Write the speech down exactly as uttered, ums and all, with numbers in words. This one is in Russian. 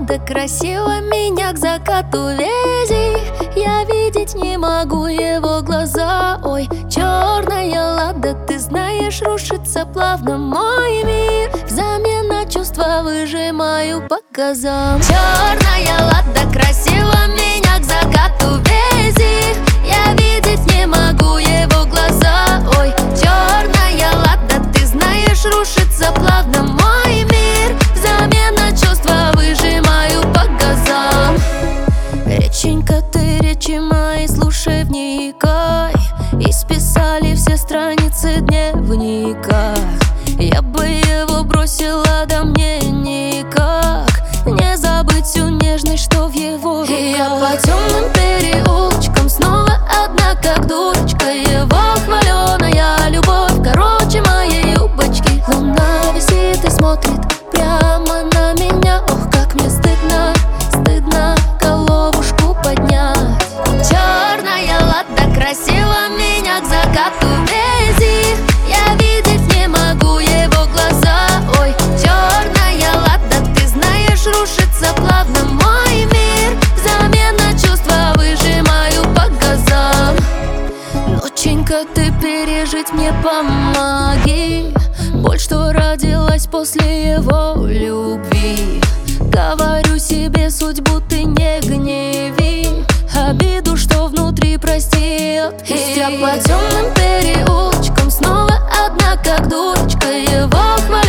Ладно, красиво, меня к закату вези. Я видеть не могу его глаза. Ой, черная Лада, ты знаешь, рушится плавно мой мир. Взамен на чувства выжимаю по газам. Черная Лада, красиво, меня к закату вези. Я видеть не могу его глаза. Ой, черная Лада, ты знаешь, рушится плавно мой мир. Взамен на чувства выжимаю по газам. Реченька, ты речи мои, слушай, вникай. Исписали все страницы дневника. Я бы его бросила, да мне никак не забыть всю нежность, что в его руках. И я по темным переулочкам снова одна, как дурочка. Его хваленая любовь, короче моей юбочки. Луна висит и смотрит прямо на меня. Ох, как мне стыдно, стыдно головушку поднять. Черная Лада, красиво, меня к закату вези. Я видеть не могу его глаза. Ой, черная Лада, ты знаешь, рушится плавно мой мир. Взамен на чувства выжимаю по газам. Ноченька, ты пережить мне помоги. Боль, что родилась после его любви. Говорю себе, судьбу ты не гневи. Обиду, что внутри, прости, отпусти. Я по темным переулочкам снова одна, как дурочка. Его хватит.